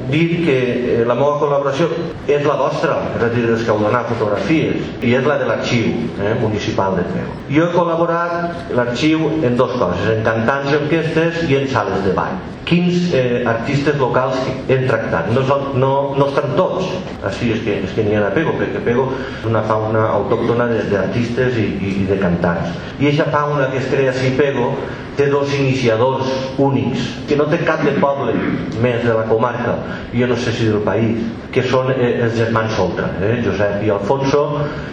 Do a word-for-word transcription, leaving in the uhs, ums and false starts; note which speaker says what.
Speaker 1: dir que la meva col·laboració és la vostra, és a dir, dels que heu donat fotografies, i és la de l'arxiu eh, municipal de Pego. Jo he col·laborat l'arxiu en dues coses, en cantants i orquestres i en sales de ball. Quins eh, artistes locals hem tractat? No, no, no estan tots, així és que, és que n'hi ha a Pego, perquè Pego és una fauna autòctona d'artistes i, i de cantants. I aquesta fauna que es crea a Pego té dos iniciadors únics, que no té cap de poble més de la comarca, jo no sé si del país, que són eh, els germans Oltra, eh, Josep i Alfonso,